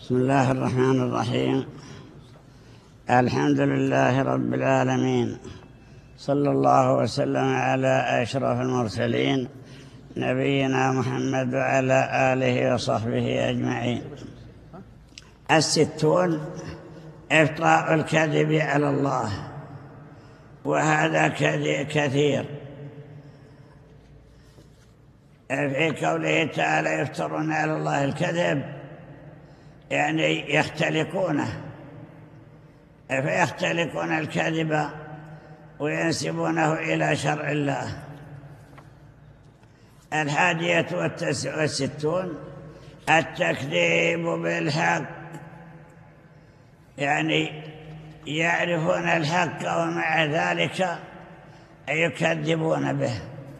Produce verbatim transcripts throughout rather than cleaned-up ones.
بسم الله الرحمن الرحيم. الحمد لله رب العالمين، صلى الله وسلم على أشرف المرسلين نبينا محمد وعلى آله وصحبه أجمعين. الستون إفتراء الكذب على الله، وهذا كثير في قوله تعالى يفترون على الله الكذب، يعني يختلقونه، فيختلقون الكذب وينسبونه إلى شرع الله. الحادية والستون التكذيب بالحق، يعني يعرفون الحق ومع ذلك يكذبون به.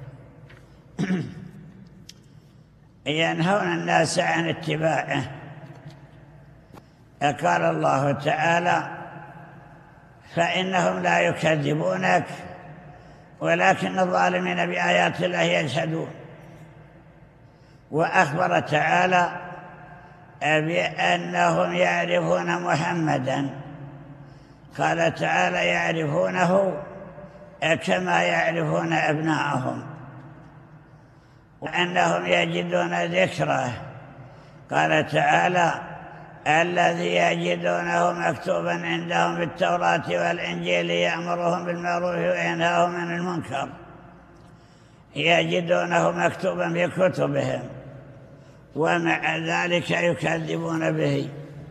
ينهون الناس عن اتباعه. قال الله تعالى: فإنهم لا يكذبونك ولكن الظالمين بآيات الله يجحدون. وأخبر تعالى بأنهم يعرفون محمدا، قال تعالى: يعرفونه كما يعرفون أبناءهم، وأنهم يجدون ذكره، قال تعالى: الذي يجدونه مكتوبا عندهم في التوراة والإنجيل يأمرهم بالمعروف وينهاهم عن المنكر. يجدونه مكتوبا في كتبهم ومع ذلك يكذبون به.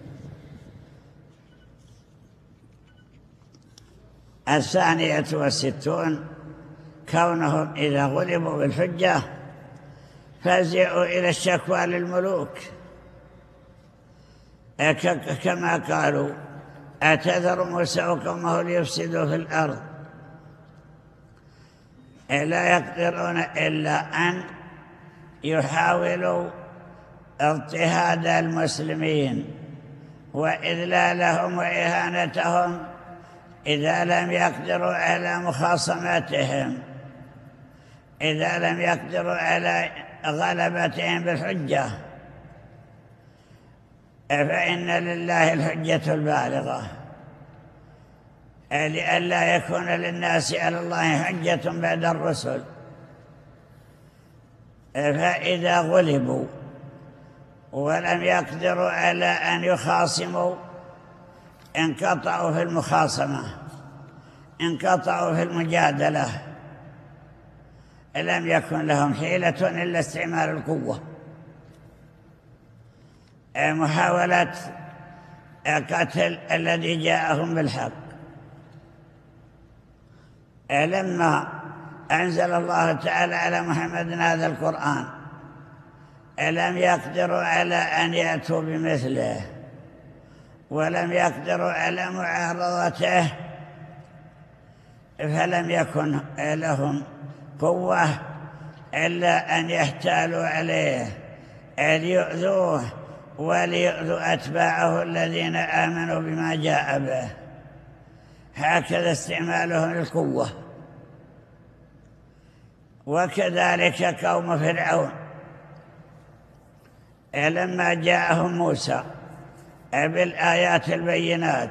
الثانية والستون كونهم إذا غلبوا بالحجة فزعوا إلى الشكوى للملوك، كما قالوا: أتذر موسى وقومه ليفسدوا في الأرض. لا يقدرون إلا أن يحاولوا اضطهاد المسلمين وإذلالهم وإهانتهم إذا لم يقدروا على مخاصمتهم، إذا لم يقدروا على غلبتهم بالحجة، فإن لله الحجة البالغة، لئلا يكون للناس على الله حجة بعد الرسل. فإذا غلبوا ولم يقدروا على أن يخاصموا انقطعوا في المخاصمة، انقطعوا في المجادلة، لم يكن لهم حيلة إلا استعمال القوة. محاولة قتل الذي جاءهم بالحق. لما أنزل الله تعالى على محمد هذا القرآن لم يقدروا على أن يأتوا بمثله، ولم يقدروا على معارضته، فلم يكن لهم قوة إلا أن يحتالوا عليه ليؤذوه وليؤذوا أتباعه الذين آمنوا بما جاء به. هكذا استعمالهم للقوة. وكذلك قوم فرعون لما جاءهم موسى بالآيات البينات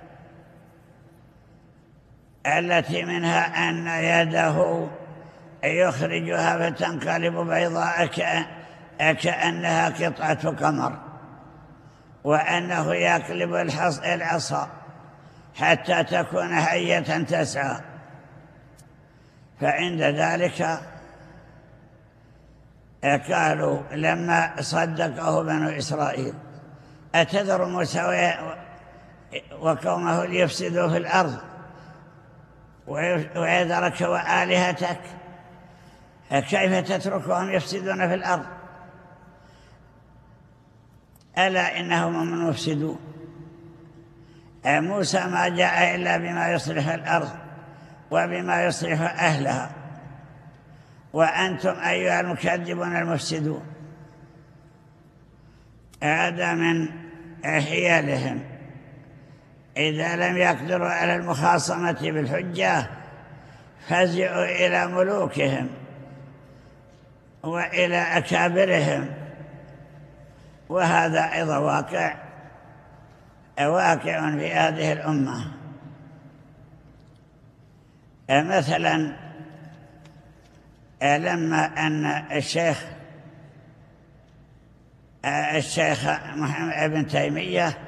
التي منها أن يده يخرجها فتنقلب بيضاء كأنها قطعة قمر، وأنه يقلب العصا حتى تكون حية تسعى. فعند ذلك قالوا لما صدقه بنو إسرائيل: أتذر موسى وقومه ليفسدوا في الأرض ويذرك وآلهتك، كيف تتركهم يفسدون في الأرض؟ ألا إنهم هم المفسدون. موسى ما جاء إلا بما يصلح الأرض وبما يصلح أهلها، وأنتم أيها المكذبون المفسدون. هذا من حيالهم. إذا لم يقدروا على المخاصمة بالحجة فزعوا إلى ملوكهم وإلى أكابرهم، وهذا أيضا واقع واقع في هذه الأمة. مثلا لما أن الشيخ الشيخ محمد ابن تيمية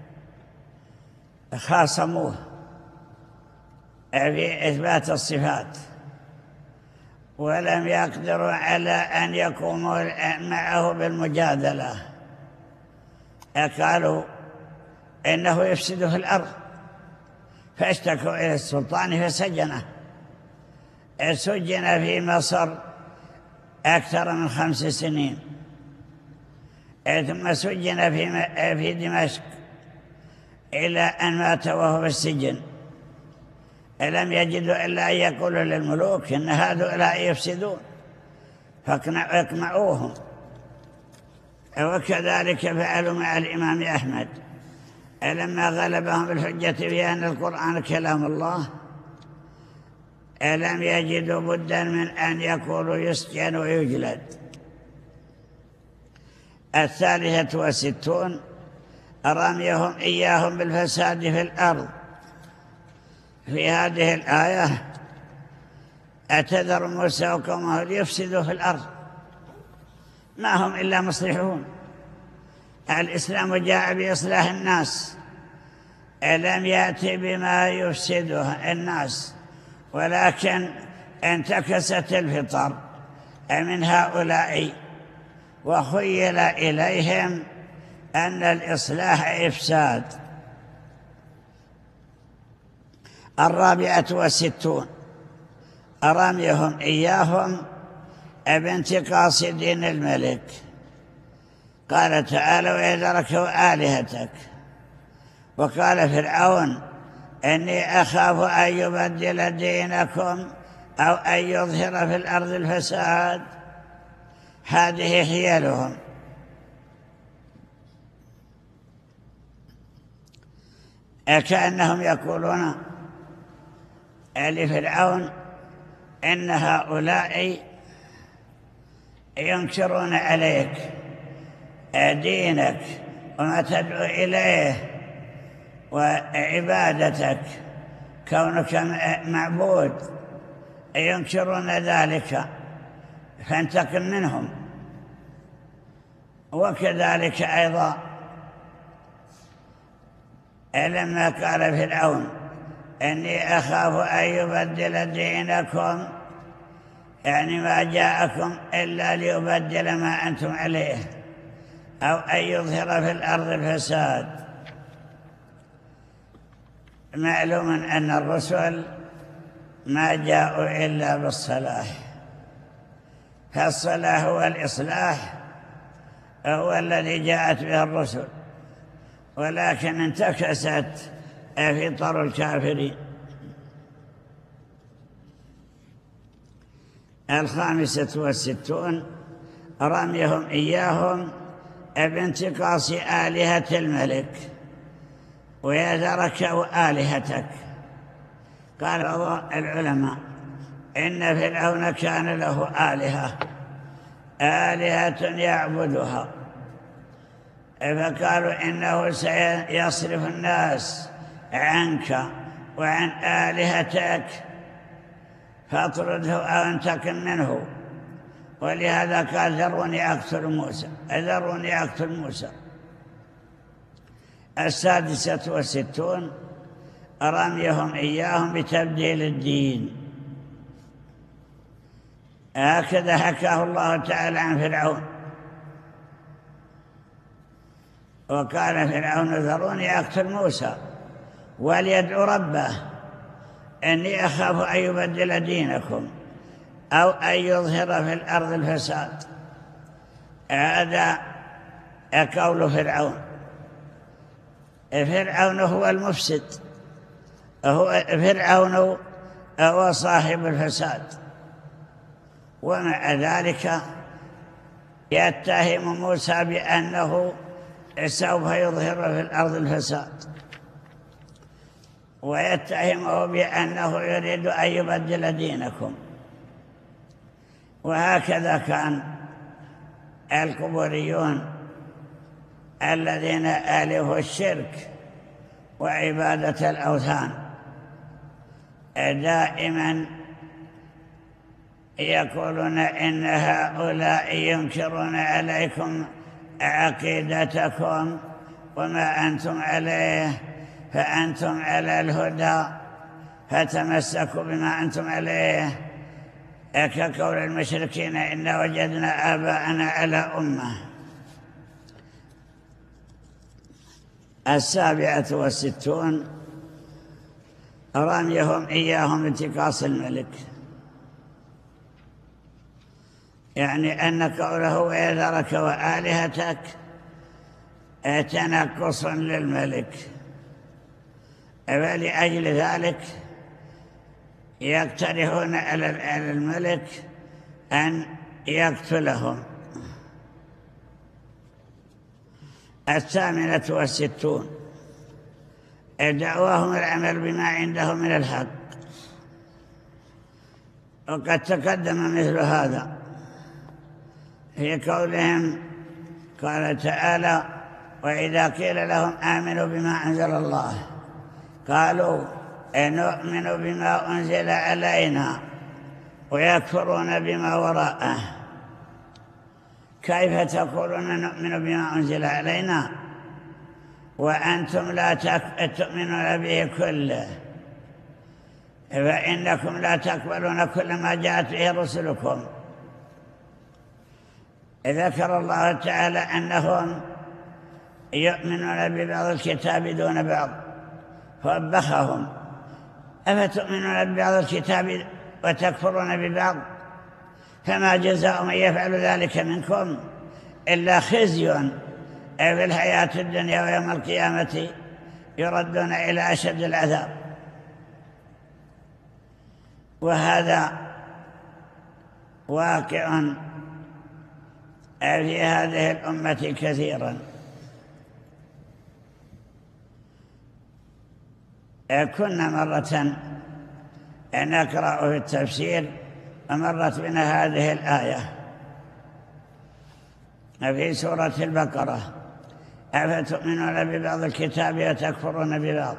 خاصموه في إثبات الصفات ولم يقدروا على أن يقوموا معه بالمجادلة، قالوا إنه يفسد في الأرض، فاشتكوا إلى السلطان فسجنه. سجن في مصر أكثر من خمس سنين، ثم سجن في في دمشق إلى أن مات وهو في السجن. لم يجدوا إلا أن يقولوا للملوك إن هؤلاء يفسدون فاقنعوهم. وكذلك فعلوا مع الإمام أحمد لما غلبهم بالحجة بأن القرآن كلام الله، لم يجدوا بدا من أن يقولوا يسجن ويجلد. الثالثة والستون رميهم إياهم بالفساد في الأرض. في هذه الآية أتذر موسى وقومه ليفسدوا في الأرض، ما هم إلا مصلحون. الإسلام جاء بإصلاح الناس، لم يأتي بما يفسده الناس، ولكن انتكست الفطر من هؤلاء وخيل إليهم أن الإصلاح إفساد. الرابعة والستون رميهم إياهم بانتقاص دين الملك. قال تعالى: وإذا ركوا آلهتك. وقال فرعون: إني أخاف أن يبدل دينكم أو أن يظهر في الأرض الفساد. هذه حيلهم. كأنهم يقولون لفرعون إن هؤلاء ينكرون عليك دينك وما تدعو إليه وعبادتك، كونك معبود، ينكرون ذلك فانتقم منهم. وكذلك أيضا لما قال فرعون: إني أخاف أن يبدل دينكم، يعني ما جاءكم إلا ليبدل ما أنتم عليه أو أن يظهر في الأرض الفساد. معلوم أن الرسل ما جاءوا إلا بالصلاح، فالصلاح هو الإصلاح هو الذي جاءت به الرسل، ولكن انتكست فطر الكافرين. الخامسة والستون رميهم إياهم بانتقاص آلهة الملك. وإذا ركوا آلهتك. قال العلماء إن فرعون كان له آلهة آلهة يعبدها، فقالوا إنه سيصرف الناس عنك وعن آلهتك فاطرده أو انتقم منه. ولهذا قال: ذروني أقتل موسى، ذروني أقتل موسى. السادسة والستون رميهم إياهم بتبديل الدين. هكذا حكاه الله تعالى عن فرعون. وقال فرعون: ذروني أقتل موسى وليدعو ربه إني أخاف أن يبدل دينكم أو أن يظهر في الأرض الفساد. هذا قول فرعون. فرعون هو المفسد، هو فرعون هو صاحب الفساد، ومع ذلك يتهم موسى بأنه سوف يظهر في الأرض الفساد، ويتهمه بأنه يريد أن يبدل دينكم. وهكذا كان القبوريون الذين آلهوا الشرك وعبادة الأوثان. دائما يقولون إن هؤلاء ينكرون عليكم عقيدتكم وما أنتم عليه، فأنتم على الهدى فتمسكوا بما أنتم عليه، كقول المشركين إن وجدنا آباءنا على أمة. السابعة والستون رميهم إياهم انتقاص الملك، يعني أن قوله ويذرك وآلهتك تنقص للملك، فلأجل ذلك يقترحون على الملك أن يقتلهم. الثامنة والستون دعواهم العمل بما عندهم من الحق، وقد تقدم مثل هذا في قولهم، قال تعالى وإذا قيل لهم آمنوا بما أنزل الله قالوا نؤمن بما أنزل علينا ويكفرون بما وراءه. كيف تقولون نؤمن بما أنزل علينا وأنتم لا تؤمنون به كله، فإنكم لا تقبلون كل ما جاءت به رسلكم. ذكر الله تعالى أنهم يؤمنون ببعض الكتاب دون بعض فوبخهم، أفتؤمنون ببعض الكتاب وتكفرون ببعض؟ فما جزاء من يفعل ذلك منكم إلا خزي في الحياة الدنيا ويوم القيامة يردون إلى أشد العذاب. وهذا واقع في هذه الأمة كثيرا. كنا مرة نقرأ في التفسير ومرت بنا هذه الآية في سورة البقرة، أفتؤمنون ببعض الكتاب وتكفرون ببعض،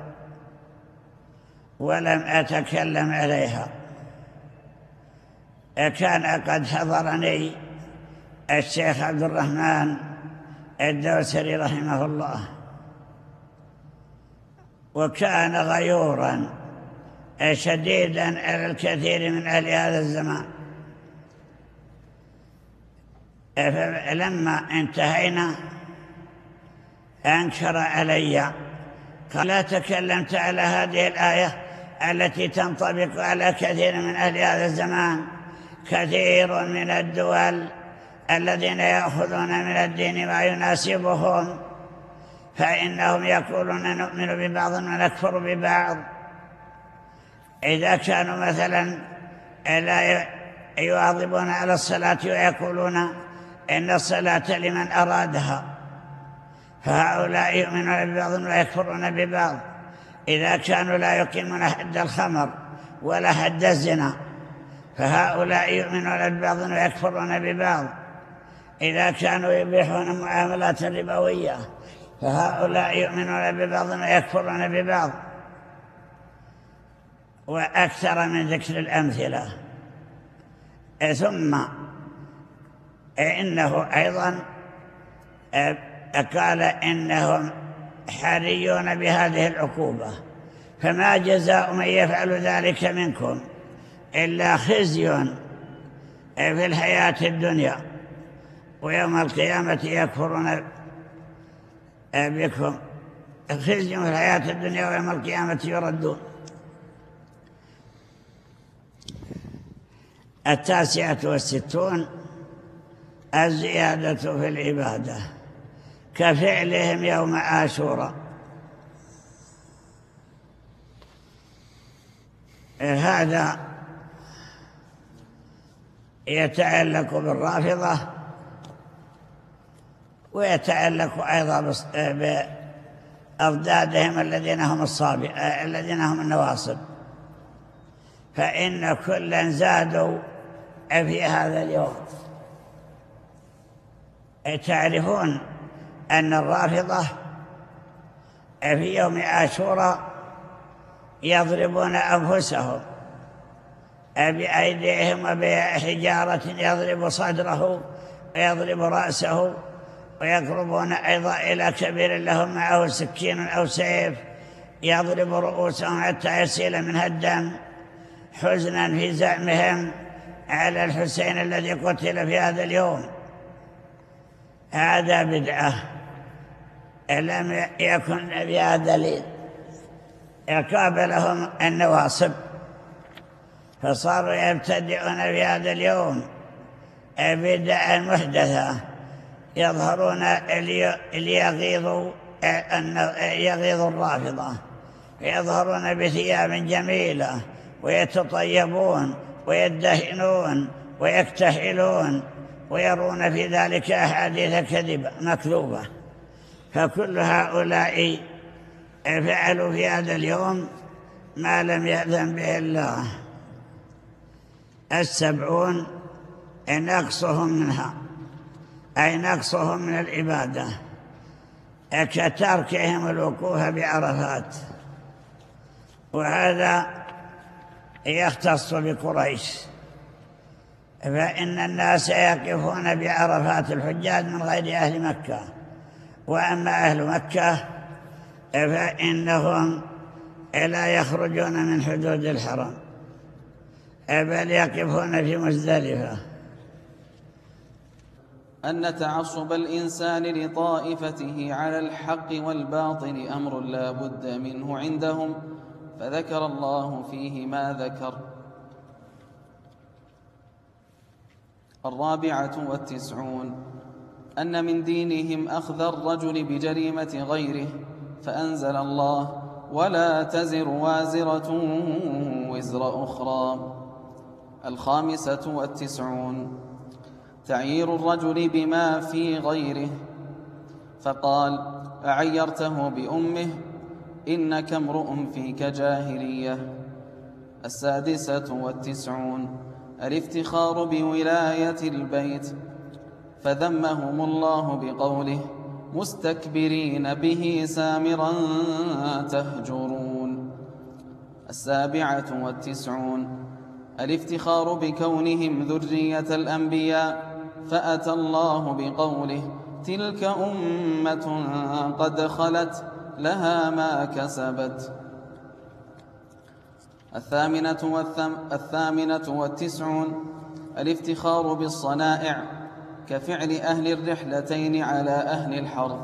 ولم أتكلم عليها. كان قد حضرني الشيخ عبد الرحمن الدوسري رحمه الله، وكان غيورا شديدا على الكثير من أهل هذا الزمان. فلما انتهينا أنكر علي، قال لا تكلمت على هذه الآية التي تنطبق على كثير من أهل هذا الزمان. كثير من الدول الذين يأخذون من الدين ما يناسبهم، فإنهم يقولون نؤمن ببعض ونكفر ببعض. إذا كانوا مثلا لا يواظبون على الصلاة ويقولون إن الصلاة لمن أرادها، فهؤلاء يؤمنون ببعض ويكفرون ببعض. إذا كانوا لا يقيمون حد الخمر ولا حد الزنا، فهؤلاء يؤمنون ببعض ويكفرون ببعض. إذا كانوا يبيحون معاملات ربوية، فهؤلاء يؤمنون ببعض ويكفرون ببعض. وأكثر من ذكر الأمثلة. ثم إنه أيضا قال إنهم حريون بهذه العقوبة، فما جزاء من يفعل ذلك منكم إلا خزي في الحياة الدنيا ويوم القيامة يكفرون بكم. خزي في الحياة الدنيا ويوم القيامة يردون. التاسعة والستون الزيادة في العبادة كفعلهم يوم عاشوراء. هذا يتعلق بالرافضة ويتعلق أيضا بأضدادهم الذين هم الصابئة الذين هم النواصب، فإن كلا زادوا في هذا اليوم. تعرفون أن الرافضة في يوم عاشوراء يضربون أنفسهم بأيديهم وبحجارة يضرب صدره ويضرب رأسه، ويقربون أيضا إلى كبير لهم معه سكين أو سيف يضرب رؤوسهم حتى يسيل منها الدم، حزنا في زعمهم على الحسين الذي قتل في هذا اليوم. هذا بدعة لم يكن بها دليل، يقابلهم النواصب فصاروا يبتدعون في هذا اليوم بدعا محدثة، يظهرون ليغيظوا يغيظ الرافضة، يظهرون بثياب جميلة ويتطيبون ويدهنون ويكتحلون ويرون في ذلك أحاديث كذبة مكذوبة. فكل هؤلاء فعلوا في هذا اليوم ما لم يأذن به الله. السبعون نقصهم منها، أي نقصهم من العبادة، كتركهم الوقوف بعرفات، وهذا يختص بقريش، فإن الناس يقفون بعرفات الحجاج من غير أهل مكة، وأما أهل مكة فإنهم لا يخرجون من حدود الحرم بل يقفون في مزدلفة. أن تعصب الإنسان لطائفته على الحق والباطل أمر لا بد منه عندهم، فذكر الله فيه ما ذكر. الرابعة والتسعون أن من دينهم أخذ الرجل بجريمة غيره، فأنزل الله: ولا تزر وازرة وزر أخرى. الخامسة والتسعون تعيير الرجل بما في غيره، فقال: أعيرته بأمه إنك امرؤ فيك جاهلية. السادسة والتسعون الافتخار بولاية البيت، فذمهم الله بقوله: مستكبرين به سامرا تهجرون. السابعة والتسعون الافتخار بكونهم ذرية الأنبياء، فأتى الله بقوله: تلك أمة قد خلت لها ما كسبت. الثامنة, والثم الثامنة والتسعون الافتخار بالصنائع، كفعل أهل الرحلتين على أهل الحرث.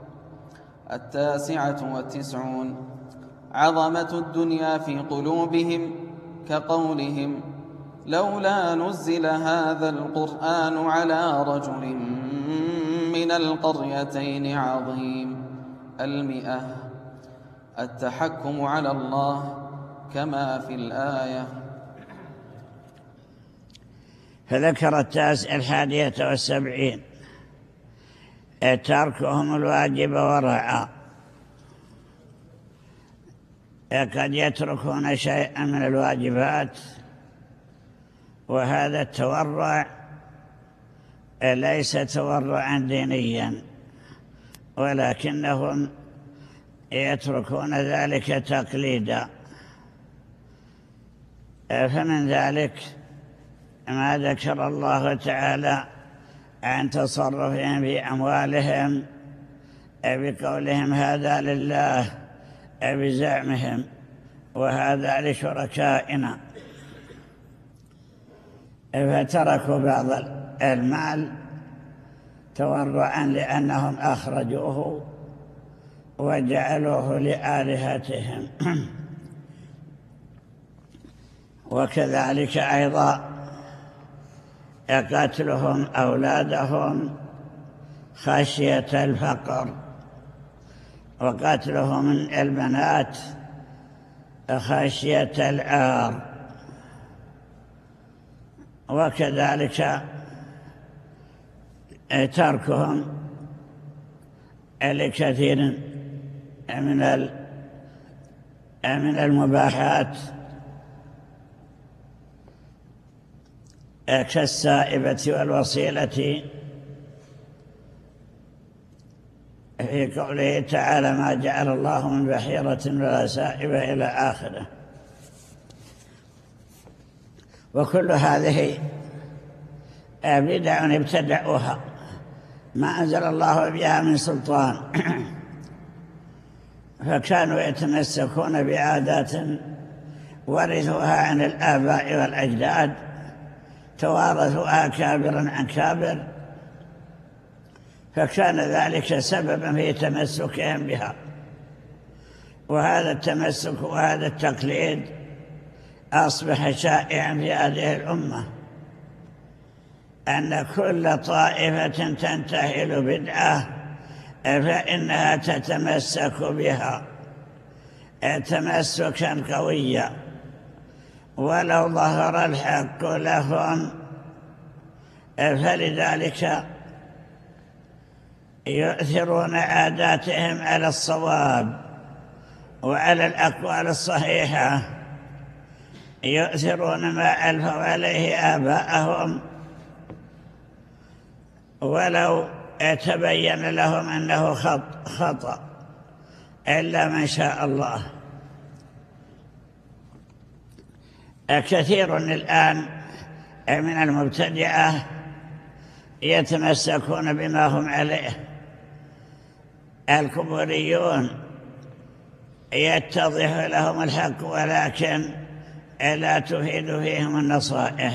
التاسعة والتسعون عظمة الدنيا في قلوبهم، كقولهم: لولا نزل هذا القرآن على رجل من القريتين عظيم. المئة التحكم على الله كما في الآية. فذكر التاسع الحادية والسبعين تركهم الواجب ورعا، قد يتركون شيئا من الواجبات، وهذا التورع ليس تورعا دينيا، ولكنهم يتركون ذلك تقليدا. فمن ذلك ما ذكر الله تعالى عن تصرفهم في أموالهم بقولهم هذا لله بزعمهم وهذا لشركائنا، فتركوا بعض المال تورعا لأنهم أخرجوه وجعلوه لآلهتهم. وكذلك أيضا قتلهم أولادهم خشية الفقر، وقتلهم البنات خشية العار، وكذلك تركهم لكثير من من المباحات كالسائبة والوصيلة في قوله تعالى ما جعل الله من بحيرة ولا سائبة إلى آخره. وكل هذه بدع ابتدعوها ما أنزل الله بها من سلطان فكانوا يتمسكون بعادات ورثوها عن الآباء والأجداد توارثوها كابرا عن كابر، فكان ذلك سببا في تمسكهم بها. وهذا التمسك وهذا التقليد أصبح شائعا في هذه الأمة، أن كل طائفة تنتهل بدعة فإنها تتمسك بها تمسكا قويا ولو ظهر الحق لهم. فلذلك يؤثرون عاداتهم على الصواب وعلى الأقوال الصحيحة، يؤثرون ما ألفوا عليه آباءهم ولو تبين لهم أنه خطأ إلا من شاء الله. كثير الآن من المبتدعة يتمسكون بما هم عليه. الكبريون يتضح لهم الحق ولكن لا تفيد فيهم النصائح،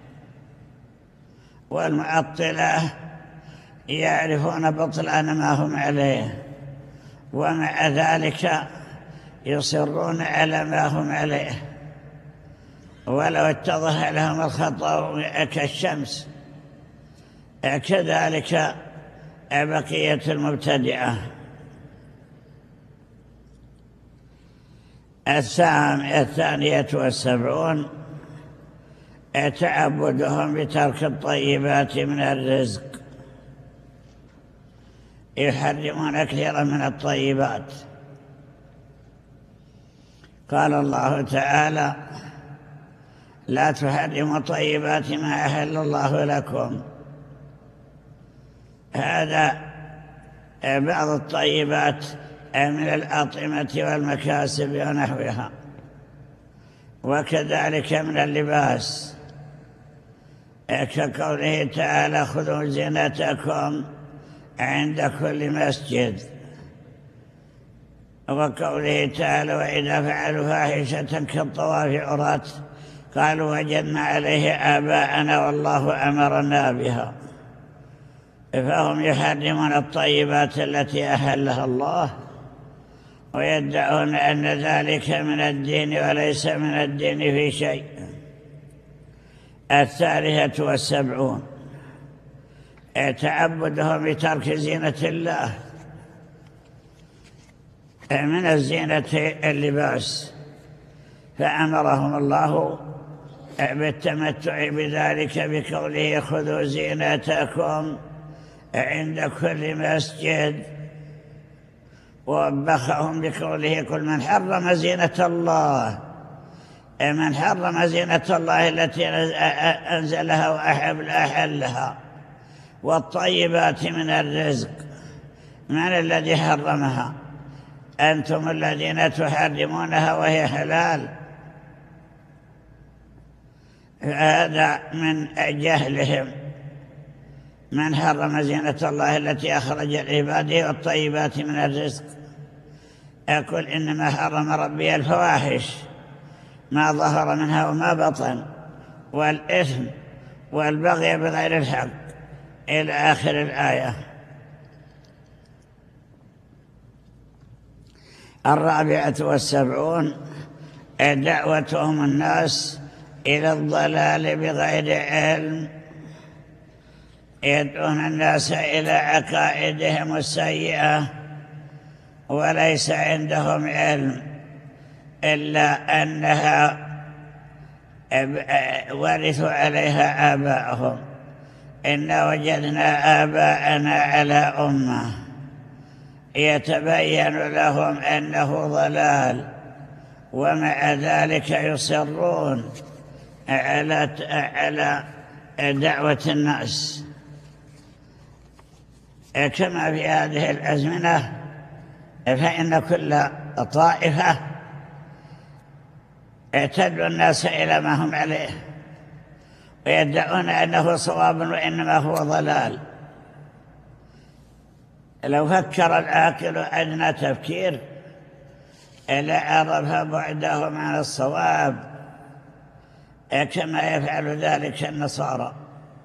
والمعطلة يعرفون بطلان ما هم عليه ومع ذلك يصرون على ما هم عليه ولو اتضح لهم الخطأ كالشمس. كذلك بقية المبتدعة. الثانية والسبعون تعبدهم بترك الطيبات من الرزق، يحرمون كثيرا من الطيبات. قال الله تعالى لا تحرموا طيبات ما أحل الله لكم. هذا بعض الطيبات من الأطعمة والمكاسب ونحوها، وكذلك من اللباس كقوله تعالى خذوا زينتكم عند كل مسجد، وقوله تعالى وإذا فعلوا فاحشة كالطواف عراة قالوا وجدنا عليه آباءنا والله أمرنا بها. فهم يحرمون الطيبات التي أحلها الله ويدعون أن ذلك من الدين وليس من الدين في شيء. الثالثة والسبعون تعبدهم بترك زينة الله. من الزينة اللباس، فأمرهم الله بالتمتع بذلك بقوله خذوا زينتكم عند كل مسجد، ووبخهم بقوله كل من حرم زينة الله، من حرم زينة الله التي أنزلها وأحب أحلها والطيبات من الرزق، من الذي حرمها؟ أنتم الذين تحرمونها وهي حلال. هذا من جهلهم. من حرم زينة الله التي أخرج العباد والطيبات من الرزق. أقول إنما حرم ربي الفواحش ما ظهر منها وما بطن والإثم والبغي بغير الحق إلى آخر الآية. الرابعة والسبعون دعوتهم الناس إلى الضلال بغير علم، يدعون الناس إلى عقائدهم السيئة وليس عندهم علم إلا أنها ورثوا عليها آباءهم. إنا وجدنا آباءنا على أمة، يتبين لهم أنه ضلال ومع ذلك يصرون على على دعوة الناس. كما في هذه الأزمنة، فإن كل طائفة تدعو الناس إلى ما هم عليه ويدعون أنه صواب وإنما هو ضلال. لو فكر العاقل أدنى تفكير لعرف بعدهم عن الصواب، كما يفعل ذلك النصارى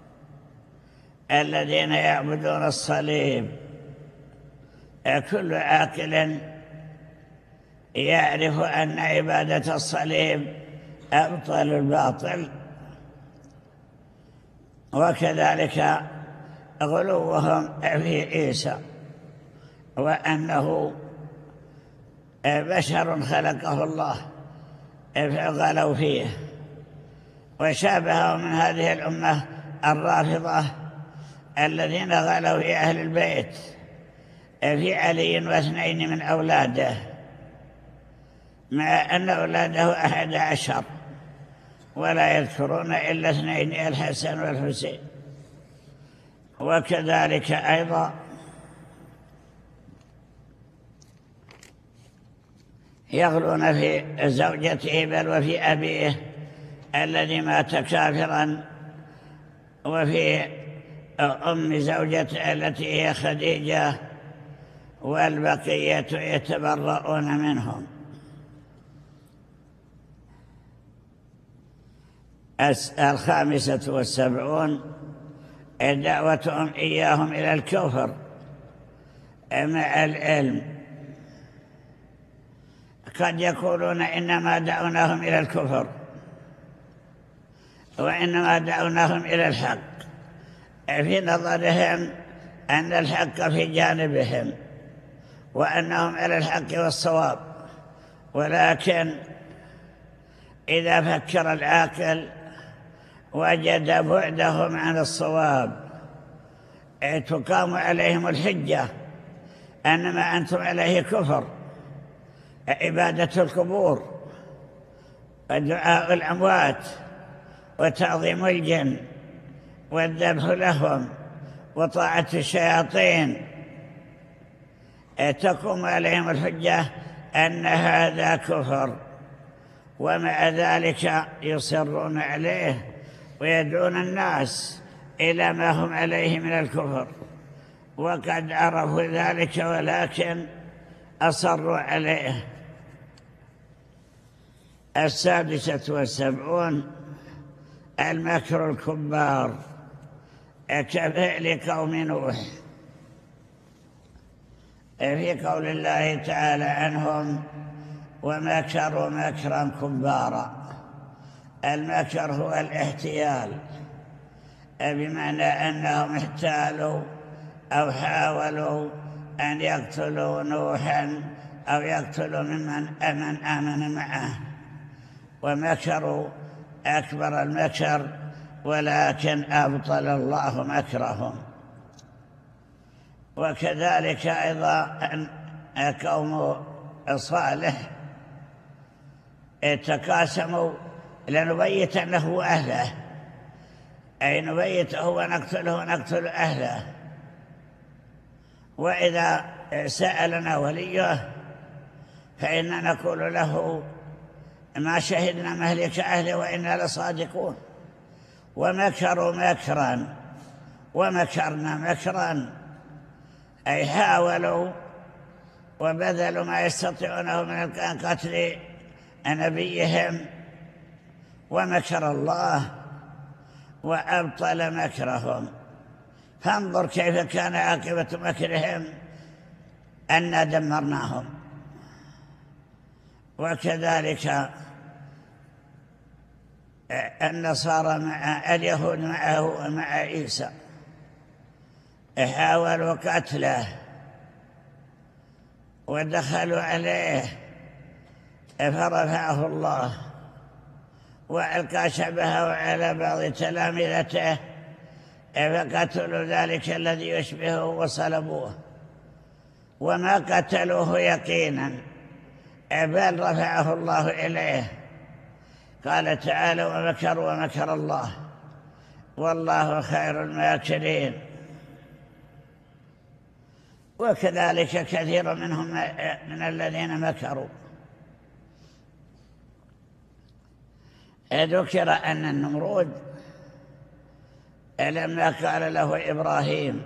الذين يعبدون الصليب. كل عاقل يعرف أن عبادة الصليب أبطل الباطل، وكذلك غلوهم في عيسى وأنه بشر خلقه الله فغلوا فيه. وشابهوا من هذه الأمة الرافضة الذين غلوا في أهل البيت، في علي واثنين من أولاده، مع أن أولاده أحد عشر ولا يذكرون إلا اثنين، الحسن والحسين. وكذلك أيضا يغلون في زوجته بل وفي أبيه الذي مات كافرا، وفي أم زوجته التي هي خديجة، والبقية يتبرؤون منهم. الخامسة والسبعون دعوتهم إياهم إلى الكفر مع العلم. قد يقولون إنما دعوناهم إلى الكفر وإنما دعوناهم إلى الحق، في نظرهم أن الحق في جانبهم وأنهم على الحق والصواب. ولكن إذا فكر العاقل وجد بعدهم عن الصواب، تقام عليهم الحجة أن ما أنتم عليه كفر، عبادة القبور ودعاء الأموات وتعظيم الجن والذبح لهم وطاعة الشياطين، تقوم عليهم الحجة أن هذا كفر، ومع ذلك يصرون عليه ويدعون الناس إلى ما هم عليه من الكفر، وقد عرفوا ذلك ولكن أصروا عليه. السادسة والسبعون المكر الكبار كفعل قوم نوح، في قول الله تعالى عنهم ومكروا مكرا كبارا. المكر هو الاحتيال، بمعنى أنهم احتالوا أو حاولوا أن يقتلوا نوحا أو يقتلوا ممن أمن آمن معه، ومكروا أكبر المكر، ولكن أبطل الله مكرهم. وكذلك أيضا قوم صالح تقاسموا لنبيتنه أهله، أي نبيته ونقتله ونقتل أهله، وإذا سألنا وليه فإننا نقول له ما شهدنا مهلك أهله وإنا لصادقون. ومكروا مكرا ومكرنا مكرا، أي حاولوا وبذلوا ما يستطيعونه من قتل نبيهم، ومكر الله وأبطل مكرهم. فانظر كيف كان عاقبة مكرهم أنا دمرناهم. وكذلك النصارى مع اليهود معه مع عيسى حاولوا قتله ودخلوا عليه فرفعه الله وألقى شبهه على بعض تلامذته فقتلوا ذلك الذي يشبهه وصلبوه، وما قتلوه يقينا بل رفعه الله إليه. قال تعالى ومكروا ومكر الله والله خير الماكرين. وكذلك كثير منهم من الذين مكروا. ذكر أن النمرود لما قال له إبراهيم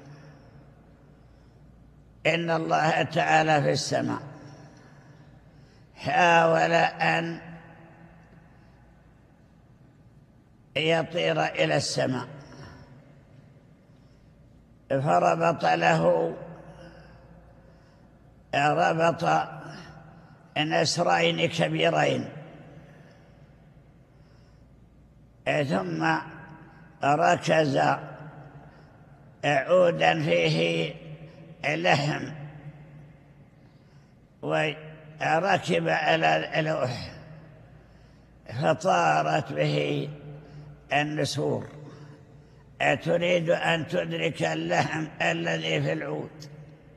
إن الله تعالى في السماء، حاول أن يطير إلى السماء، فربط له ربط نسرين كبيرين، ثم ركز عودا فيه لحم وركب على اللوح فطارت به النسور. أتريد أن تدرك اللحم الذي في العود؟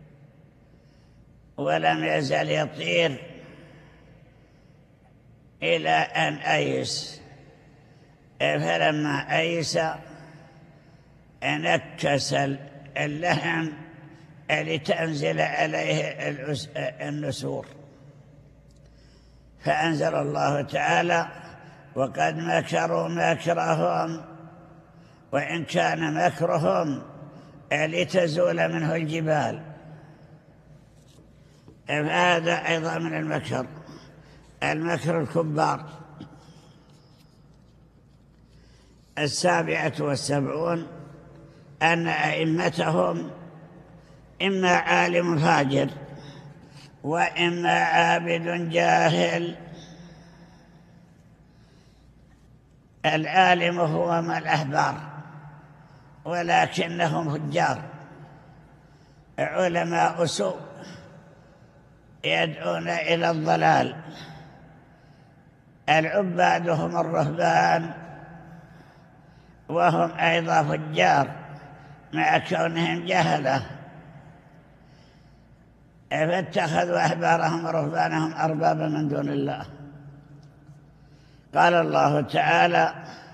ولم يزل يطير إلى أن أيس، فلما أيس نكس اللحم لتنزل عليه النسور، فأنزل الله تعالى وقد مكروا مكرهم وإن كان مكرهم لتزول منه الجبال. هذا أيضا من المكر، المكر الكبار. السابعة والسبعون أن أئمتهم إما عالم فاجر وإما عابد جاهل. العالم هو ما الأحبار ولكنهم فجار، علماء سوء يدعون إلى الضلال. العباد هم الرهبان وهم أيضا فجار مع كونهم جهلة، فاتخذوا أحبارهم ورهبانهم أربابا من دون الله. قال الله تعالى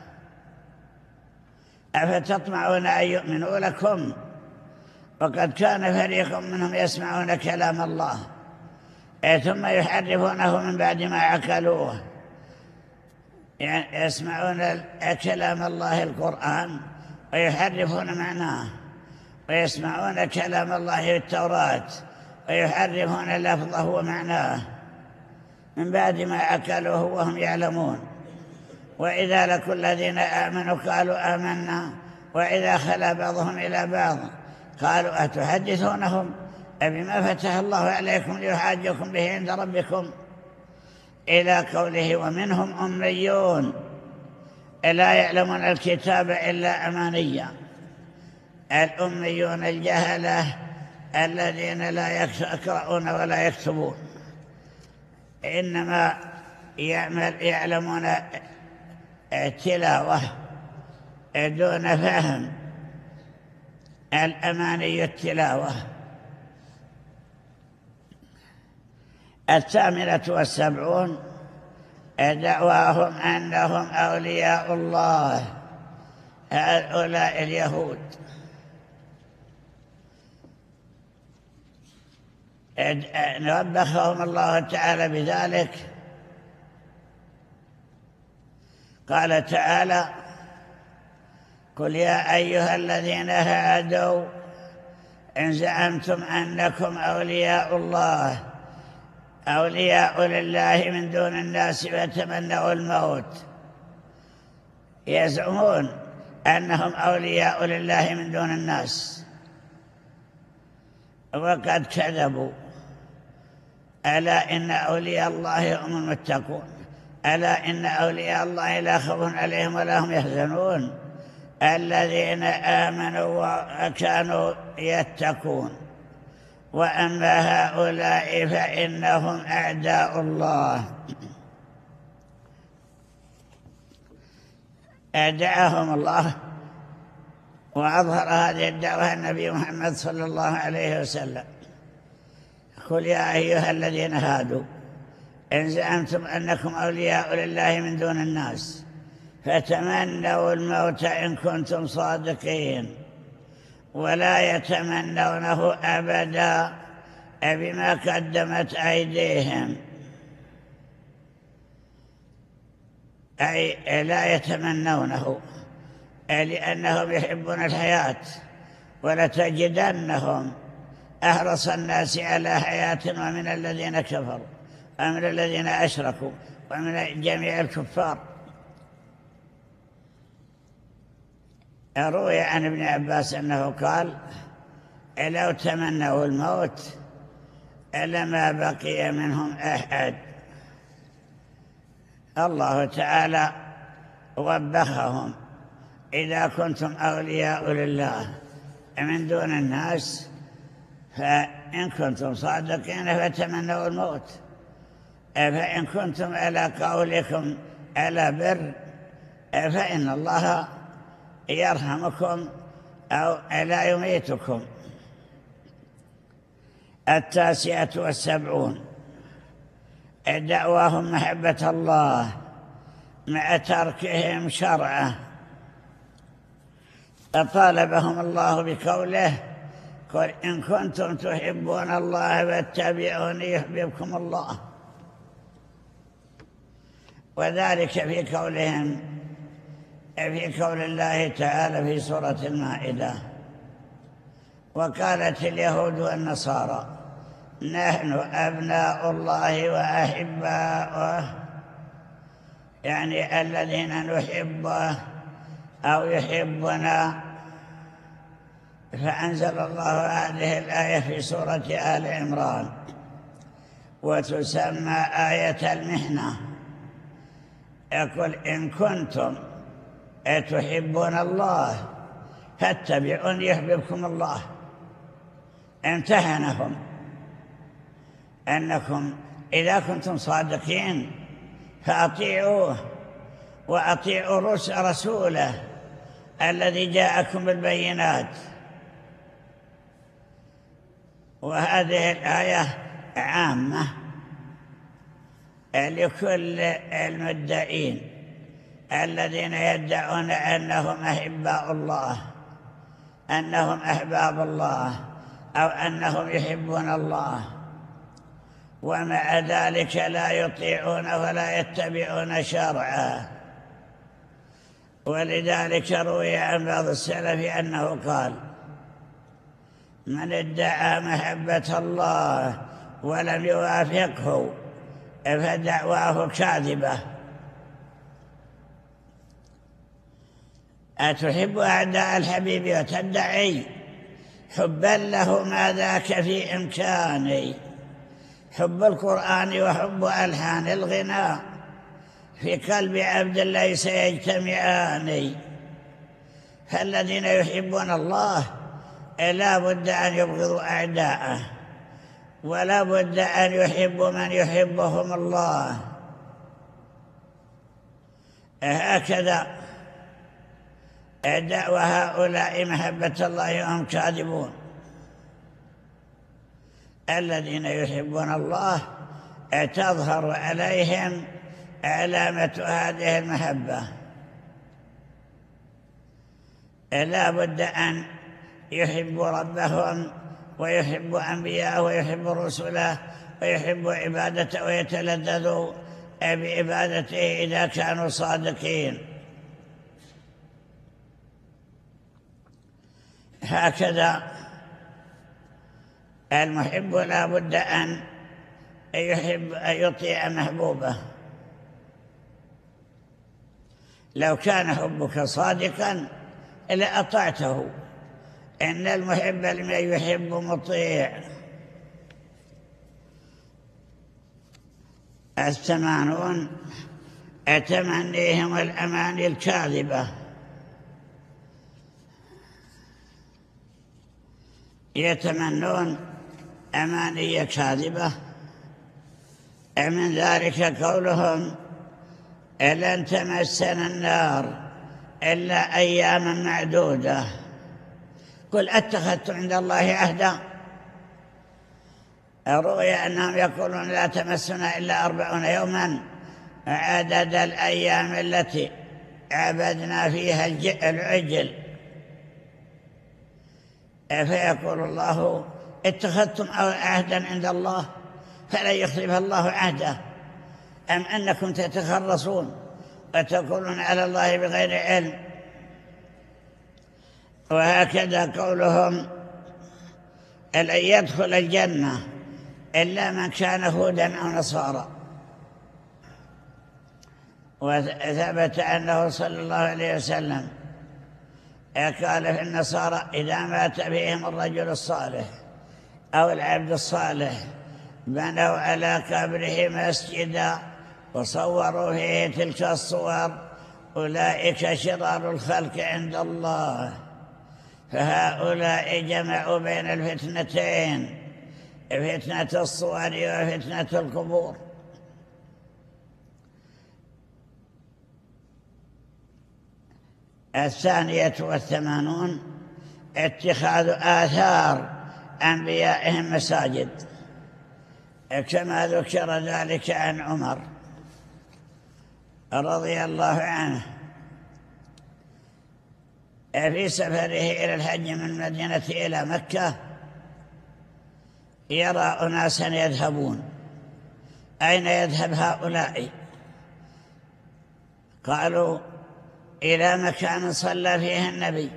أفتطمعون أن يؤمنوا لكم وقد كان فريق منهم يسمعون كلام الله ثم يحرفونه من بعد ما عقلوه. يعني يسمعون كلام الله القرآن ويحرفون معناه، ويسمعون كلام الله التوراة ويحرفون لفظه ومعناه من بعد ما عقلوه وهم يعلمون. وإذا لقوا الذين آمنوا قالوا آمنا وإذا خلا بعضهم إلى بعض قالوا أتحدثونهم بما فتح الله عليكم ليحاجكم به عند ربكم، إلى قوله ومنهم أميون لا يعلمون الكتاب إلا أمانيا. الأميون الجهلة الذين لا يقرؤون ولا يكتبون، إنما يعلمون التلاوة دون فهم. الأماني التلاوة. الثامنة والسبعون دعواهم أنهم أولياء الله، هؤلاء اليهود. نوبخهم الله تعالى بذلك. قال تعالى قل يا أيها الذين هادوا إن زعمتم أنكم أولياء الله أولياء لله من دون الناس فتمنوا الموت. يزعمون أنهم أولياء لله من دون الناس وقد كذبوا. ألا إن أولياء الله هم المتقون، ألا إن أولياء الله لا خوف عليهم ولا هم يحزنون الذين آمنوا وكانوا يتقون. وأما هؤلاء فإنهم أعداء الله. أدعاهم الله وأظهر هذه الدعوة النبي محمد صلى الله عليه وسلم. قل يا أيها الذين هادوا إن زعمتم أنكم أولياء لله من دون الناس فتمنوا الموت إن كنتم صادقين ولا يتمنونه أبدا بما قدمت أيديهم، أي لا يتمنونه لأنهم يحبون الحياة، ولتجدنهم أحرص الناس على حياة ومن الذين كفروا ومن الذين أشركوا ومن جميع الكفار. روي عن ابن عباس أنه قال: لو تمنوا الموت لما بقي منهم أحد. الله تعالى وبخهم: إذا كنتم أولياء لله من دون الناس فإن كنتم صادقين فتمنوا الموت، فإن كنتم على قولكم على بر فإن الله يرحمكم أو لا يميتكم. التاسعة والسبعون: دعواهم محبة الله مع تركهم شرعه. طالبهم الله بقوله: قل إن كنتم تحبون الله فاتبعوني يحببكم الله. وذلك في قولهم في قول الله تعالى في سورة المائدة: وقالت اليهود والنصارى نحن أبناء الله وأحباؤه، يعني الذين نحبه أو يحبنا. فأنزل الله هذه الآية في سورة آل عمران، وتسمى آية المحنة. يقول: إن كنتم تحبون الله فاتبعوني يحببكم الله. امتحنهم أنكم إذا كنتم صادقين فأطيعوه وأطيعوا رسوله الذي جاءكم بالبينات. وهذه الآية عامة لكل المدعين الذين يدعون أنهم أحباء الله، أنهم أحباب الله، أو أنهم يحبون الله، ومع ذلك لا يطيعون ولا يتبعون شرعه. ولذلك روي عن بعض السلف أنه قال: من ادعى محبة الله ولم يوافقه فدعواه كاذبة. أتحب أعداء الحبيب وتدعي حبا له ما ذاك في إمكاني؟ حب القرآن وحب ألحان الغناء في قلب عبد ليس يجتمعان. فالذين يحبون الله لا بد أن يبغضوا أعداءه، ولا بد أن يحبوا من يحبهم الله. هكذا دعوى هؤلاء محبة الله وهم كاذبون. الذين يحبون الله تظهر عليهم علامة هذه المحبة. لا بد أن يحبوا ربهم ويحبوا أنبياءه ويحبوا رسله ويحبوا عبادته ويتلذذوا بعبادته إذا كانوا صادقين. هكذا المحب لا بد أن يحب أن يطيع محبوبه. لو كان حبك صادقا لأطعته. إن المحب لمن يحب مطيع. الثمانون: أتمنيهم الأماني الكاذبة. يتمنون أماني كاذبة. من ذلك قولهم: لن تمسنا النار إلا أياما معدودة. قل أتخذت عند الله عهدا؟ روي أنهم يقولون لا تمسنا إلا أربعون يوما عدد الأيام التي عبدنا فيها العجل. فيقول الله اتخذتم عهدا عند الله فلن يخلف الله عهده، أم أنكم تتخرصون وتقولون على الله بغير علم. وهكذا قولهم لن يدخل الجنة إلا من كان هودا أو نصارى. وثبت أنه صلى الله عليه وسلم قال في النصارى إذا مات بهم الرجل الصالح أو العبد الصالح بنوا على قبره مسجدا وصوروا فيه تلك الصور، أولئك شرار الخلق عند الله، فهؤلاء جمعوا بين الفتنتين، فتنة الصور وفتنة القبور. الثانية والثمانون اتخاذ آثار أنبيائهم مساجد، كما ذكر ذلك عن عمر رضي الله عنه في سفره إلى الحج من المدينة إلى مكة، يرى أناسا يذهبون. أين يذهب هؤلاء؟ قالوا إلى مكان صلى فيه النبي،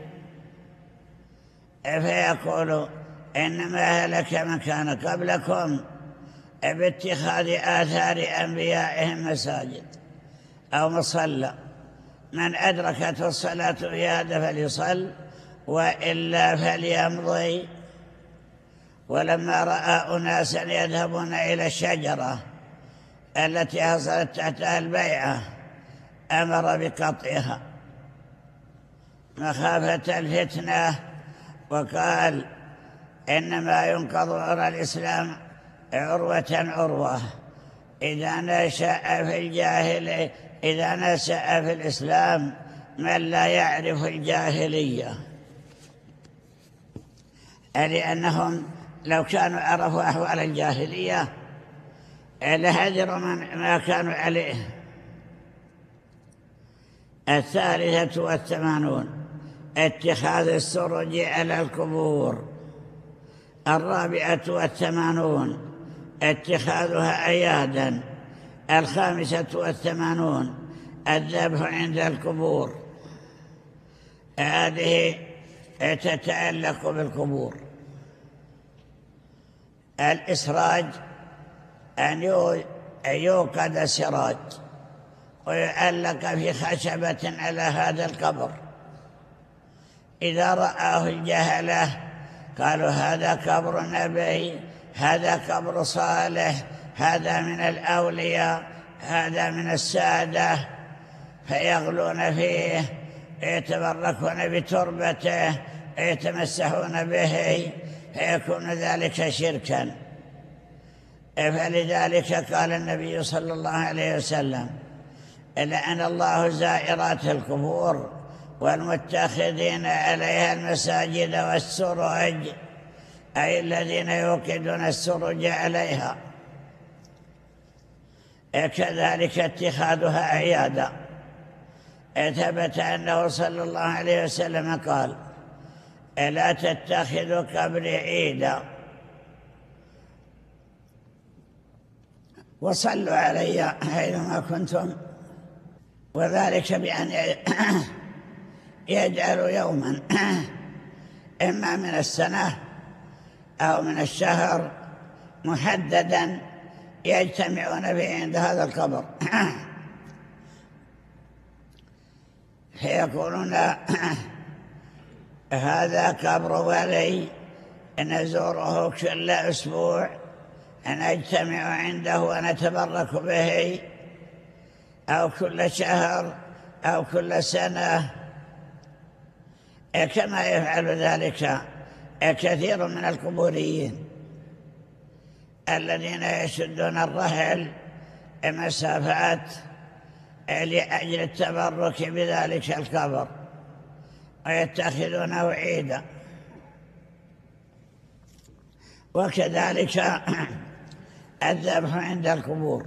فيقول إنما هلك من كان قبلكم باتخاذ آثار أنبيائهم مساجد أو مصلى، من أدركته الصلاة في هذا فليصل وإلا فليمضي. ولما رأى أناسا يذهبون إلى الشجرة التي حصلت تحتها البيعة أمر بقطعها مخافة الفتنة، وقال إنما ينقض عرى الإسلام عروة عروة، إذا نشأ في الجاهلية إذا نشأ في الإسلام من لا يعرف الجاهلية، لأنهم لو كانوا عرفوا أحوال الجاهلية لهذروا من ما كانوا عليه. الثالثة والثمانون اتخاذ السرج على القبور. الرابعة والثمانون اتخاذها أيادا. الخامسة والثمانون الذبح عند القبور، هذه تتعلق بالقبور. الإسراج أن يوقد سراج ويعلق في خشبة على هذا القبر، إذا رآه الجهلة قالوا هذا قبر نبي، هذا قبر صالح، هذا من الأولياء، هذا من السادة، فيغلون فيه، يتبركون بتربته، يتمسحون به، فيكون ذلك شركا. فلذلك قال النبي صلى الله عليه وسلم لعن الله زائرات القبور والمتخذين عليها المساجد والسرج، أي الذين يوقدون السرج عليها. كذلك اتخاذها أعيادا. ثبت أنه صلى الله عليه وسلم قال لا تتخذوا قبري عيدا، وصلوا علي حيثما كنتم، وذلك بأن يجعلوا يوما إما من السنة أو من الشهر محددا يجتمعون به عند هذا القبر، فيقولون هذا قبر ولي نزوره كل أسبوع، نجتمع عنده ونتبرك به، أو كل شهر أو كل سنة، كما يفعل ذلك كثير من القبوريين الذين يشدون الرحل مسافات لأجل التبرك بذلك القبر ويتخذونه عيدا. وكذلك الذبح عند القبور،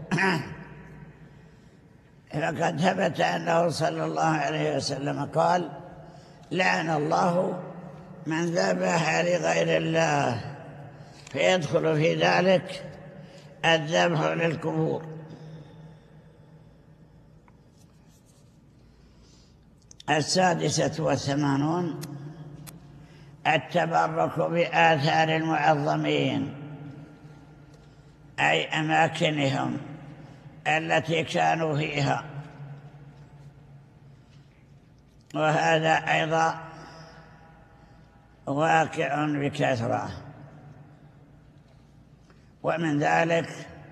فقد ثبت أنه صلى الله عليه وسلم قال لعن الله من ذبح لغير الله فيدخل في ذلك الذبح للقبور. السادسة والثمانون التبرك بآثار المعظمين، أي أماكنهم التي كانوا فيها، وهذا أيضا واقع بكثرة. ومن ذلك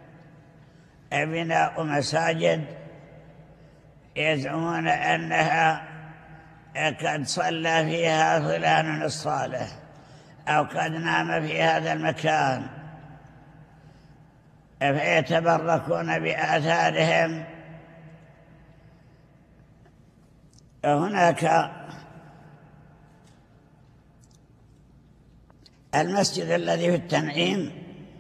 بناء مساجد يزعمون أنها قد صلى فيها فلان الصالح أو قد نام في هذا المكان، فيتبركون بآثارهم. هناك المسجد الذي في التنعيم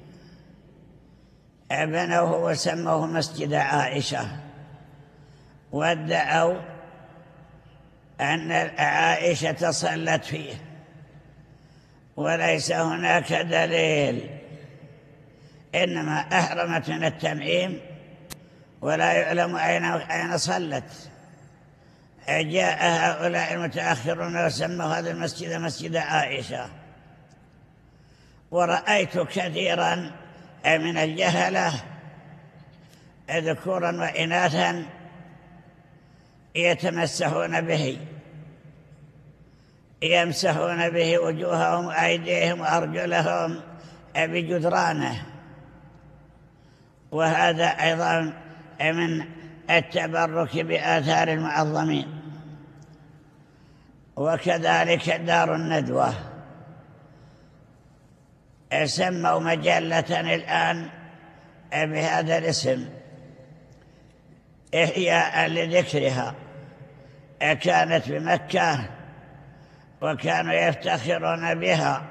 بنوه وسموه مسجد عائشة، وادعوا أن عائشة صلت فيه، وليس هناك دليل، إنما أحرمت من التنعيم ولا يعلم أين صلت. جاء هؤلاء المتأخرون وسموا هذا المسجد مسجد عائشة. ورأيت كثيرا من الجهلة ذكورا وإناثا يتمسحون به، يمسحون به وجوههم وأيديهم وأرجلهم بجدرانه، وهذا أيضا من التبرك بآثار المعظمين. وكذلك دار الندوة سموا مجلة الآن بهذا الاسم إحياء لذكرها، كانت بمكة وكانوا يفتخرون بها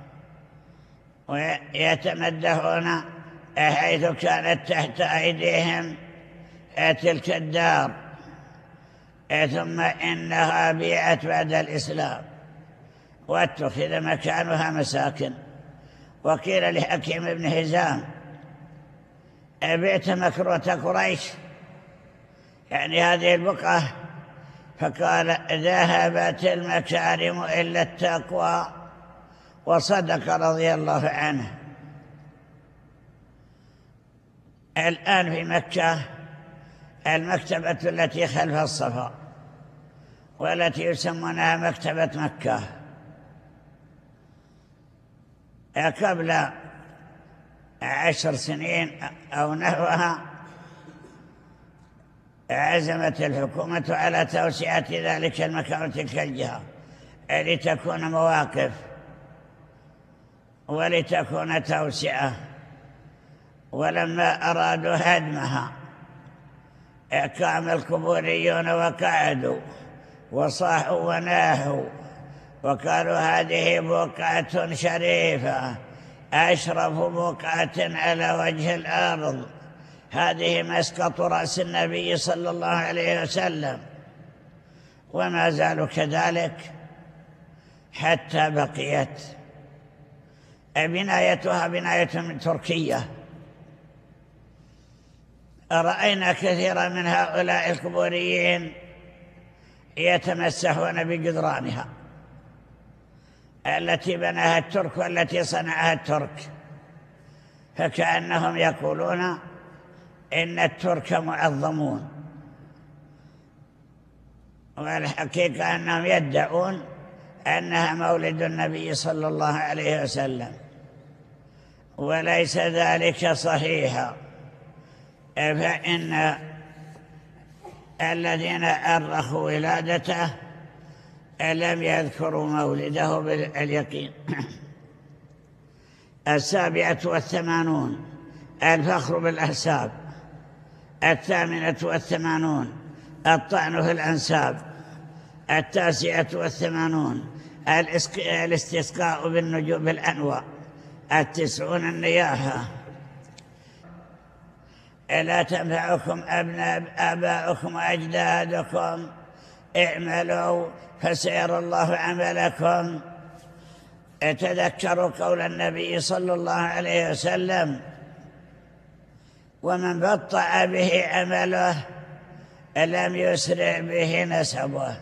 ويتمدحون حيث كانت تحت أيديهم تلك الدار، ثم إنها بيعت بعد الإسلام واتخذ مكانها مساكن. وقيل لحكيم بن هزام أبيت مكروة قريش، يعني هذه البقعة، فقال ذهبت المكارم إلا التقوى، وصدق رضي الله عنه. الآن في مكة المكتبة التي خلف الصفا والتي يسمونها مكتبة مكة، قبل عشر سنين أو نحوها عزمت الحكومة على توسعة ذلك المكان وتلك الجهة لتكون مواقف ولتكون توسعة. ولما أرادوا هدمها قام القبوريون وقعدوا وصاحوا وناهوا وقالوا هذه بقعة شريفة، أشرف بقعة على وجه الأرض، هذه مسقط رأس النبي صلى الله عليه وسلم. وما زالوا كذلك حتى بقيت. بنايتها بناية من تركيا. رأينا كثيرا من هؤلاء القبوريين يتمسحون بجدرانها التي بناها الترك والتي صنعها الترك، فكأنهم يقولون إن الترك معظمون، والحقيقة أنهم يدعون أنها مولد النبي صلى الله عليه وسلم، وليس ذلك صحيحا. فإن الذين أرخوا ولادته لم يذكروا مولده باليقين. السابعة والثمانون الفخر بالأحساب. الثامنة والثمانون الطعن في الأنساب. التاسعة والثمانون الاستسقاء بالنجوم الأنواع. التسعون النياحة. لا تنفعكم أبناء آباؤكم وأجدادكم، اعملوا فسيرى الله عملكم تذكروا قول النبي صلى الله عليه وسلم: ومن بطأ به عمله لم يسرع به نسبه.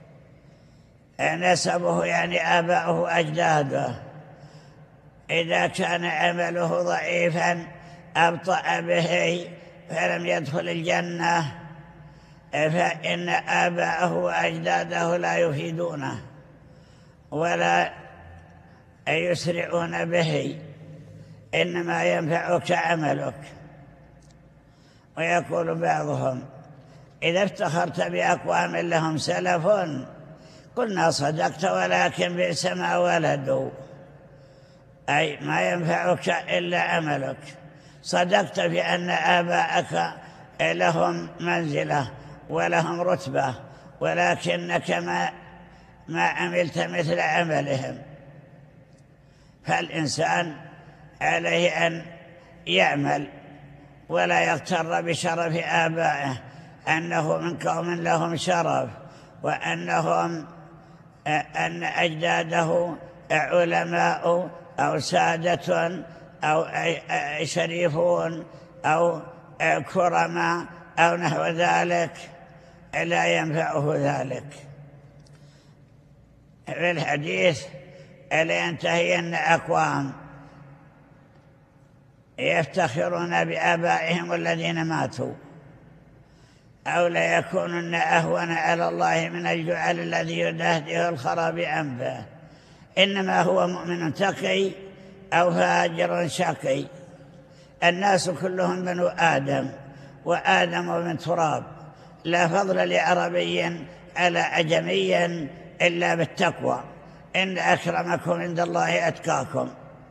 نسبه يعني آباؤه أجداده. إذا كان عمله ضعيفا أبطأ به فلم يدخل الجنة، فإن آباءه وأجداده لا يفيدونه ولا يسرعون به، إنما ينفعك عملك. ويقول بعضهم: إذا افتخرت بأقوام لهم سلف قلنا صدقت ولكن بئس ما ولدوا، أي ما ينفعك إلا عملك. صدقت بأن آباءك لهم منزلة ولهم رتبة، ولكنك ما, ما عملت مثل عملهم. فالإنسان عليه أن يعمل ولا يغتر بشرف آبائه، أنه من قوم لهم شرف، وأنهم أن أجداده علماء أو سادة أو شريفون أو كرماء أو نحو ذلك، لا ينفعه ذلك. في الحديث: لينتهين أقوام يفتخرون بآبائهم الذين ماتوا، أو ليكونن أهون على الله من الجعل الذي يدهده الخراب أنفه. إنما هو مؤمن تقي أو فاجر شقي. الناس كلهم بنو آدم، وآدم من تراب، لا فضل لعربي على أجمي إلا بالتقوى، إن أكرمكم عند الله أتقاكم.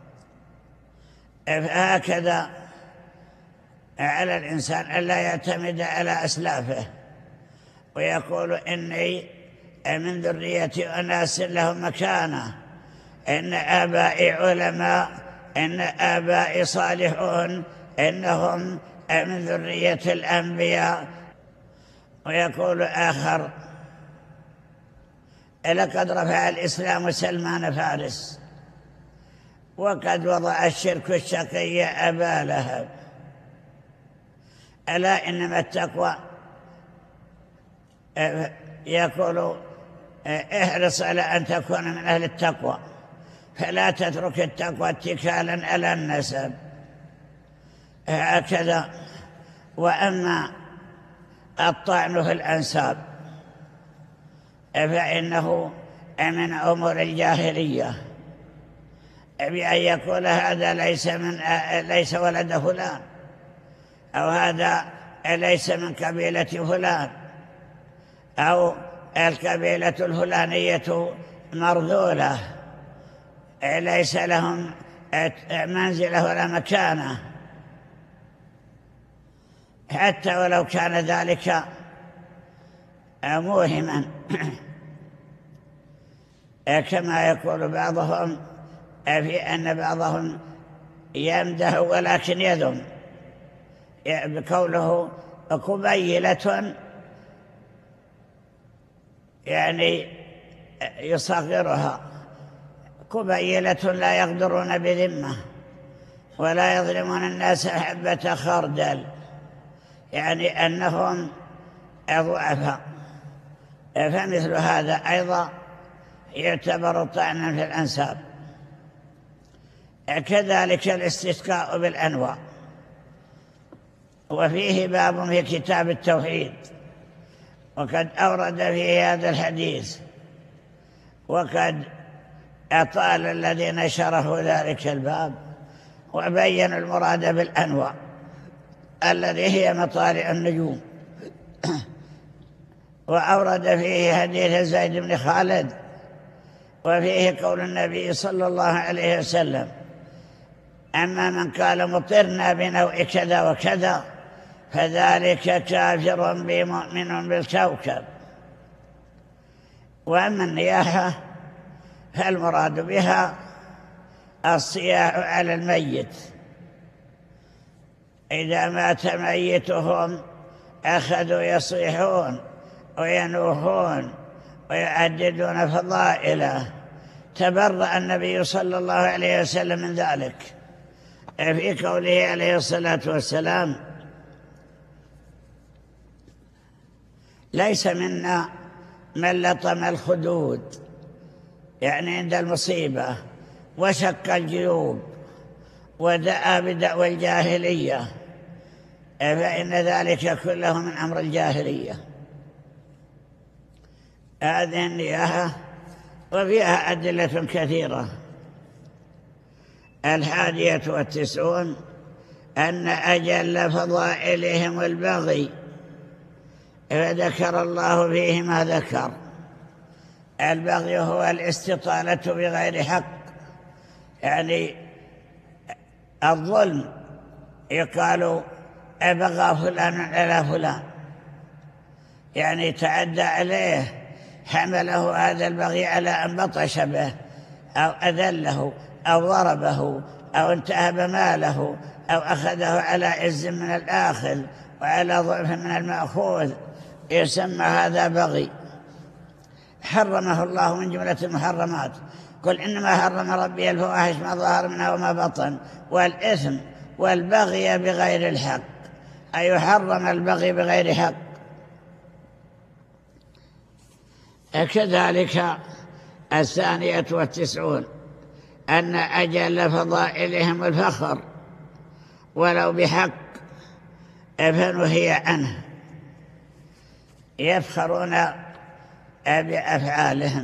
فهكذا على الإنسان ألا يعتمد على أسلافه ويقول: إني من ذرية أناس لهم مكانة، إن آبائي علماء، إن آبائي صالحون، إنهم من ذرية الأنبياء. ويقول آخر: لقد رفع الإسلام سلمان فارس، وقد وضع الشرك الشقي أبا لهب. ألا إنما التقوى، يقول: احرص على أن تكون من أهل التقوى، فلا تترك التقوى اتكالا على النسب. هكذا. وأما الطعن في الأنساب فإنه من أمور الجاهلية، بأن يقول: هذا ليس من ليس ولد فلان، أو هذا ليس من قبيلة فلان، أو القبيلة الفلانية مرذولة، ليس لهم منزلة ولا مكانة، حتى ولو كان ذلك موهما. كما يقول بعضهم في أن بعضهم يمده ولكن يذم، بقوله قبيلة، يعني يصغرها. قبيلة لا يقدرون بذمة ولا يظلمون الناس حبة خردل، يعني أنهم ضعفاء. فمثل هذا أيضا يعتبر طعنا في الأنساب. كذلك الاستسقاء بالأنواع، وفيه باب في كتاب التوحيد، وقد أورد فيه هذا الحديث، وقد أطال الذين شرحوا ذلك الباب وبينوا المراد بالأنواع الذي هي مطالع النجوم. وأورد فيه حديث زيد بن خالد، وفيه قول النبي صلى الله عليه وسلم: أما من قال مطرنا بنوع كذا وكذا فذلك كافر بي مؤمن بالكوكب. وأما النياحة فالمراد بها الصياح على الميت. إذا مات ميتهم أخذوا يصيحون وينوحون ويعددون فضائله، تبرأ النبي صلى الله عليه وسلم من ذلك في قوله عليه الصلاة والسلام: ليس منا من لطم الخدود، يعني عند المصيبة، وشق الجيوب ودعا بدعوى الجاهلية، فإن ذلك كله من أمر الجاهلية. هذه النياحة وفيها أدلة كثيرة. الحادية والتسعون أن أجل فضائلهم البغي، فذكر الله فيه ما ذكر. البغي هو الاستطالة بغير حق، يعني الظلم. يقال أبغى فلان على فلان، يعني تعدى عليه، حمله هذا البغي على أن بطش به أو أذله أو ضربه أو انتهب ماله أو أخذه على عز من الآخذ وعلى ضعف من المأخوذ، يسمى هذا بغي، حرمه الله من جملة المحرمات. قل إنما حرم ربي الفواحش ما ظهر منها وما بطن والإثم والبغي بغير الحق، أي حرم البغي بغير حق. كذلك الثانية والتسعون أن أجل فضائلهم الفخر ولو بحق، فنهي عنه. يفخرون بأفعالهم،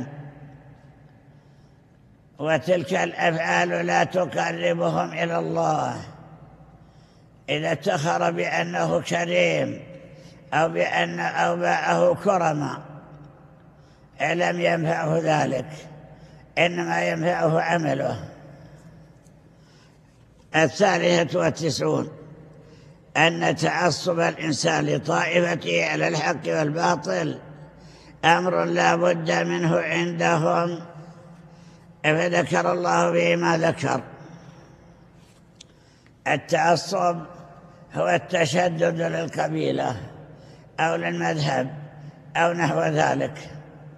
وتلك الأفعال لا تقربهم إلى الله. إذا افتخر بأنه كريم أو بأن أوباءه كرما لم ينفعه ذلك، إنما ينفعه عمله. الثالثة والتسعون أن تعصب الإنسان لطائفته على الحق والباطل أمر لا بد منه عندهم، فذكر الله به ما ذكر. التعصب هو التشدد للقبيلة أو للمذهب أو نحو ذلك،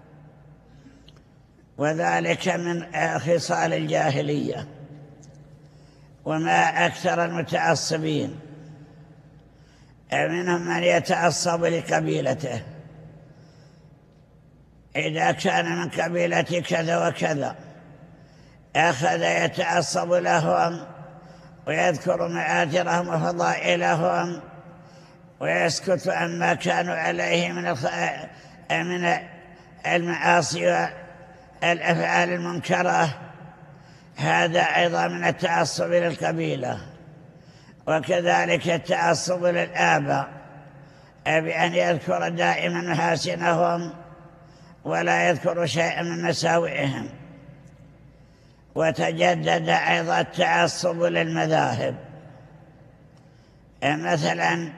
وذلك من خصال الجاهلية. وما أكثر المتعصبين، منهم من يتعصب لقبيلته، إذا كان من قبيلة كذا وكذا أخذ يتعصب لهم ويذكر معاثرهم وفضائلهم ويسكت عما كانوا عليه من من المعاصي والأفعال المنكرة. هذا أيضا من التعصب للقبيلة. وكذلك التعصب للآباء، بأن يذكر دائما محاسنهم ولا يذكر شيئا من مساوئهم. وتجدد أيضا التعصب للمذاهب، مثلا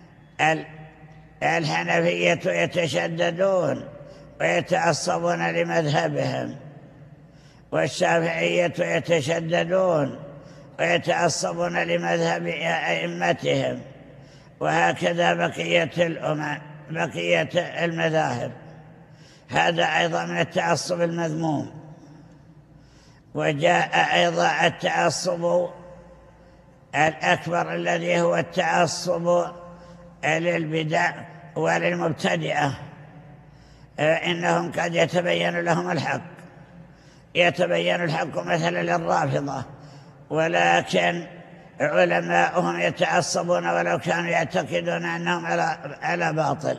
الحنفية يتشددون ويتعصبون لمذهبهم، والشافعية يتشددون ويتعصبون لمذهب أئمتهم، وهكذا بقية الأمم بقية المذاهب. هذا أيضا من التعصب المذموم. وجاء أيضا التعصب الأكبر الذي هو التعصب للبدع وللمبتدئة، إنهم قد يتبين لهم الحق، يتبين الحق مثلا للرافضة، ولكن علماؤهم يتعصبون ولو كانوا يعتقدون أنهم على على باطل.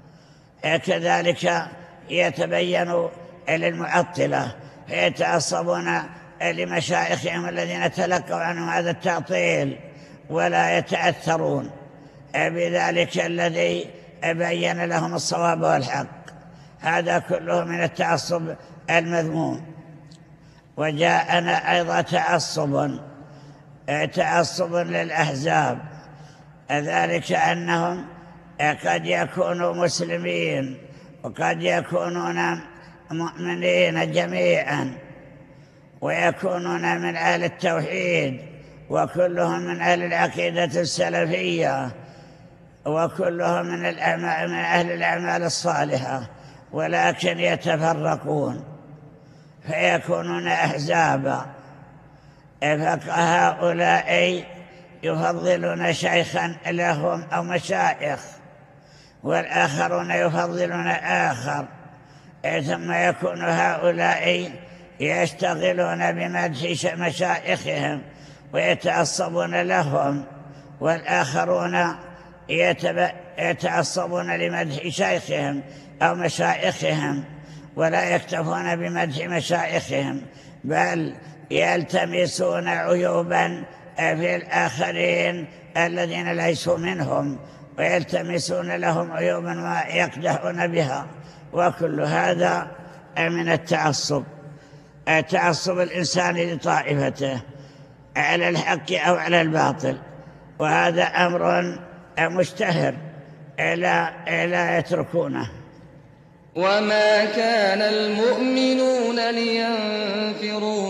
كذلك يتبين للمعطلة، فيتعصبون لمشايخهم الذين تلقوا عنهم هذا التعطيل ولا يتأثرون بذلك الذي بين لهم الصواب والحق. هذا كله من التعصب المذموم. وجاءنا أيضا تعصب تعصب للأحزاب، ذلك أنهم قد يكونوا مسلمين وقد يكونون مؤمنين جميعا، ويكونون من أهل التوحيد، وكلهم من أهل العقيدة السلفية، وكلهم من, من أهل الأعمال الصالحة، ولكن يتفرقون. فيكونون أحزابا. فهؤلاء يفضلون شيخا لهم أو مشايخ، والآخرون يفضلون آخر، ثم يكون هؤلاء يشتغلون بمدح مشايخهم ويتعصبون لهم، والآخرون يتعصبون لمدح شيخهم أو مشايخهم، ولا يكتفون بمدح مشايخهم، بل يلتمسون عيوبا في الآخرين الذين ليسوا منهم، ويلتمسون لهم عيوبا ويقدحون بها. وكل هذا من التعصب، تعصب الإنسان لطائفته على الحق أو على الباطل، وهذا أمر مشتهر لا, لا يتركونه. وما كان المؤمنون لينفروا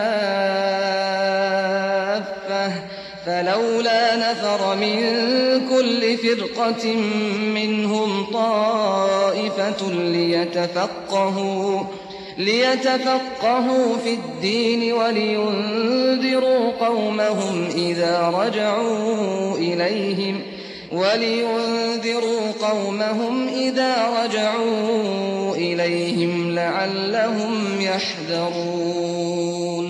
كافة فلولا نفر من كل فرقة منهم طائفة ليتفقهوا ليتفقهوا في الدين ولينذروا قومهم إذا رجعوا إليهم ولينذروا قومهم إذا رجعوا إليهم لعلهم يحذرون.